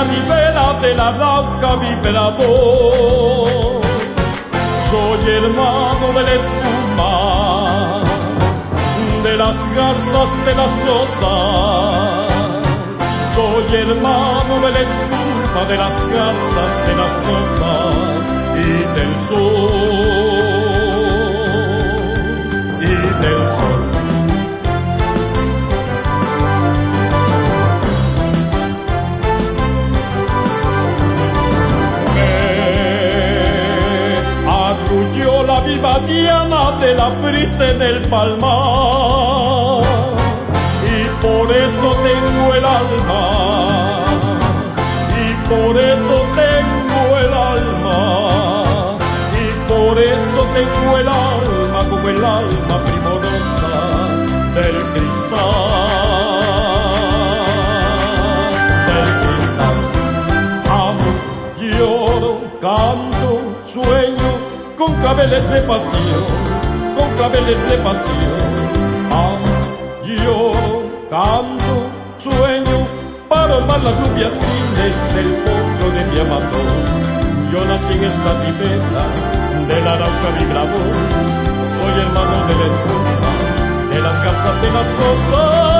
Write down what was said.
ribera del Arauca vibrador. Soy hermano de la espuma, de las garzas, de las rosas. Soy hermano de la espuma, de las garzas, de las rosas y del sol, y del sol. Arrulló la viva diana de la brisa en el palmar, y por eso tengo el alma, y por eso tengo el alma, y por eso tengo el alma como el alma primorosa del cristal, del cristal. Amo, lloro, canto, sueño, con claveles de pasión, con claveles de pasión. Amo, lloro, canto, sueño, para armar las rubias crines del potro de mi amador. Yo nací en esta ribera del Arauca vibrador. Soy hermano de la espuma, de las garzas, de las rosas.